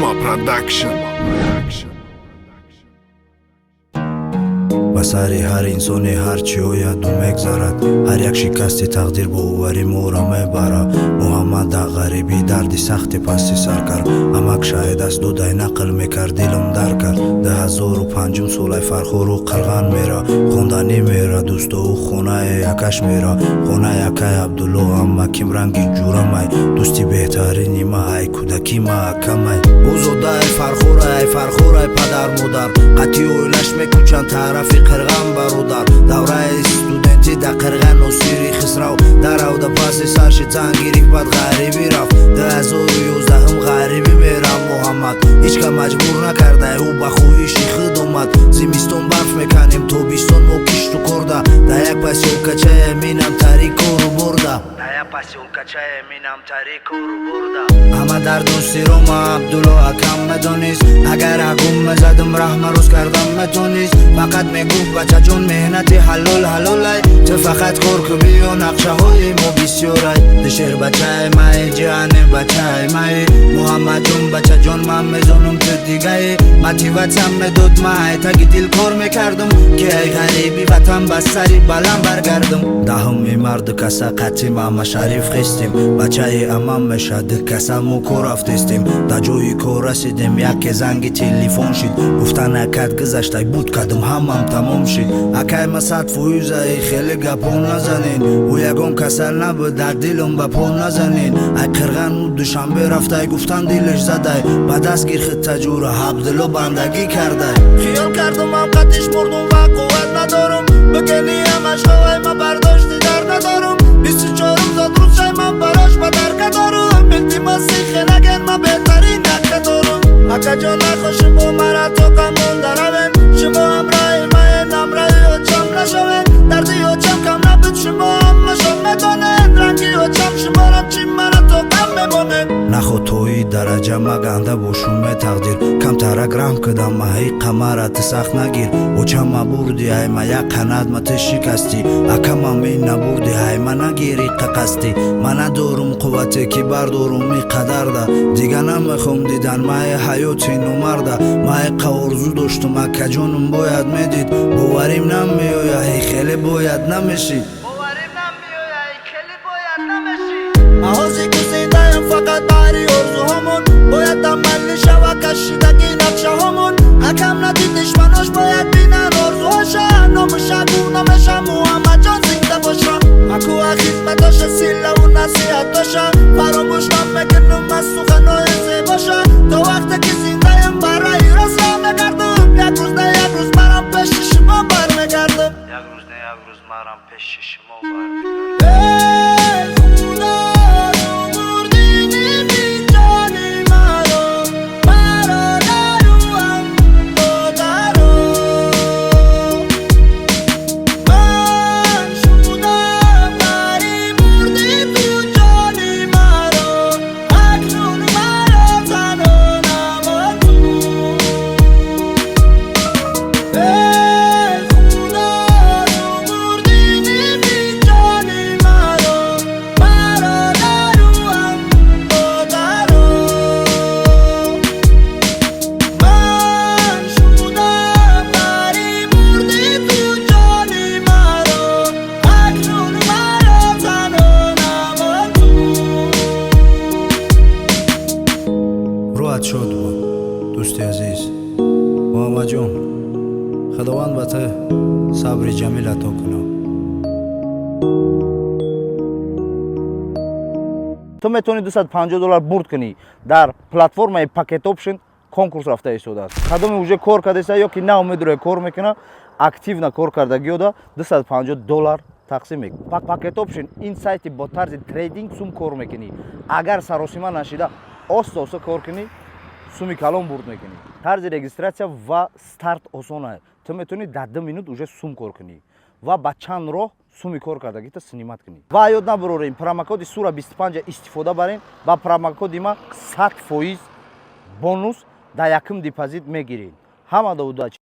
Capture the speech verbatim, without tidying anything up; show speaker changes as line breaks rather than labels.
Roma Production.
ба сари ҳар инсоне ҳарчи ояду мегзарад, ҳар як шикасти тақдир бо увари моро мебарад. муҳаммад дар ғарибӣ дарди сахти пасти сар кард, амак шаҳид аст дудай нақл мекард, дилам дар кард. ду ҳазору панҷум солай фархору қилған мера, хонданӣ мера дӯстову хонаи якаш мера. хонаи якай абдулло аммаким ранги ҷурамай, дӯсти беҳтарини ма ай кӯдаки ма акамай. озодаи фархора ай фархорай падар модар, қатъи оилаш мекӯчанд тарафи қирған бародар. давраи студенти да қирған осири хисрав, даравда паси сарши зан гирифт бад ғарибӣ рафт. ду ҳазору ёздаҳум ғарибӣ мерам муҳаммад, ҳечка маҷбур накардай ӯ ба хоҳиши худ омад. зимистон барф меканем, тобистон мо кишту корда, да як посёлкачае минам тарикору борда. да як посёлкачае минам тарикору борда. ҳама дар дӯсти Рома Абдулло акам медонист, агар ҳагум мезадам раҳма рӯз кардам метонист. фақат мегуфт бачаҷон меҳнати ҳалол ҳалолай, ту фақат кор ку биё нақшаҳои мо бисёрай. душер бачаи май ҷиҳане бачаи май, муҳаммадҷон бачаҷон ман мезонам ту дигаи. мотиватсиям медод май таги дил кор мекардам, ки ай ғариби ватан ба сари баланд баргардам. даҳуми марду каса қатъи мама шариф хистем, бачаи амам меша ду каса мо кор афтестем. да ҷои кор расидем, яке занги телефон шид, гуфтан акат гузаштай буд кадам ҳамам тамом шид. акай ма сад фоизаи хеле гапон назанен, ӯ ягон касал набуд дар дилам ба по назанен. ай қирған ӯ душанбе рафтай гуфтан дилаш задай, ба даст гир хиттаҷура Абдулло бандагӣ кардай. хиёл кардам ам қатиш мурдум ва қувват надорам, бигени ҳамаш ҳавай ма бардошти дар надорам. бисту чорум зод рӯзшай ман барош ба дарка дорам, илтимоси хенаген ма беҳтарин якка дорам. акаҷон нахо шумо мара то камон даравен, шумо ҳамроҳи маен ҳамроҳи очам нашавен. дарди очам кам набуд, шумо ҳамашон медонен, ранги очам шуморам чӣ мара то кам мемонен. нахо тои дараҷа ма ганда бошуме тақдир, камтарак раҳм кудам ма ҳей қамара ту сахт нагир. очам ма бурди ай ма як қанат ма ту шикасти, акама мен набурди ай ма нагири қақасти. ма надорум қуввате ки бардорум и қадарда, дига намехом дидан маи ҳаёти номарда. маи қаорзу доштум акаҷонум бояд медид, боварим намеоя ҳей хеле бояд намешид. маҳози гузиндаам фақат баҳри орзуҳомон, бояд амалӣ шава кашидаги нақшаҳомон. акам надид душманош бояд бинан орзуҳоша, номушагу намеша муҳаммадҷон зинда боша. акуа хизматоша силлаву насиҳатоша, фаромӯш намекунам аз суханои зебоша. то вақте ки зиндаам барраи рост ра мегардам, як рӯз не як рӯз марам пеши шумо бармегардам. як рӯз не як рӯз марам пеши шумо бармегардам. шод буд дӯсти азиз муҳаммадҷон, худованд ба ту сабри ҷамил ато кунад. ту метавонӣ дусад панҷоҳ доллар бурд кунӣ дар платформаи Packet Option. конкурс рафта истодааст, қадоми уже кор кардеса ё ки наумедро кор мекуна, активна кор кардагиёда дусад панҷоҳ доллар тақсим мекунӣ. Packet Option ин сайти бо тарзи трейдинг сум кор мекунӣ. агар саросима нашида оста оста кор кунӣ, суми калон бурд мекунӣ. тарзи регистратсия ва старт осон аст. ту метавонӣ дар ду минут уже сум кор кунӣ ва ба чанд роҳ суми кор кардагита снимат кунӣ. ва ёд набарорем, промокоди сура бисту панҷ истифода барем, ба промокоди ма сад фоиз бонус дар якум депозит мегирем. ҳамада удачи.